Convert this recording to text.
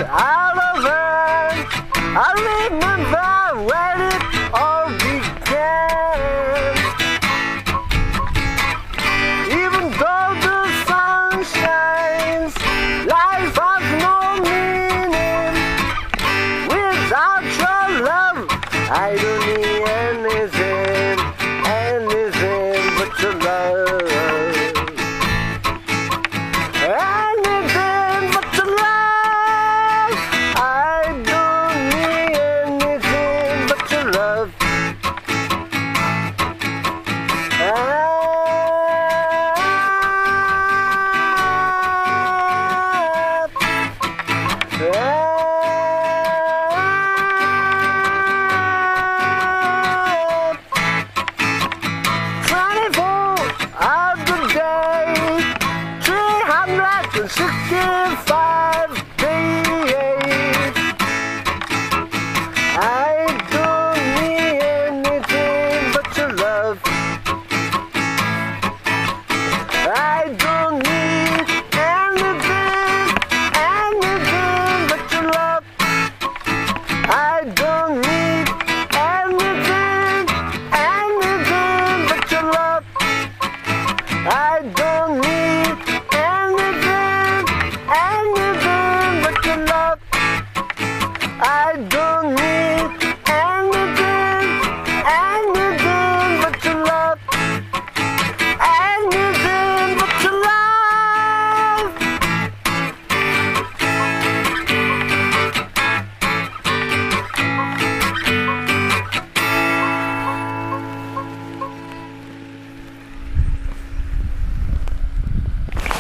all over. I remember when it all began. Even though the sun shines, life has no meaning. Without your love, I don't need anything, anything but your love. Anything but your love. I don't need anything but your love. Ah, ah.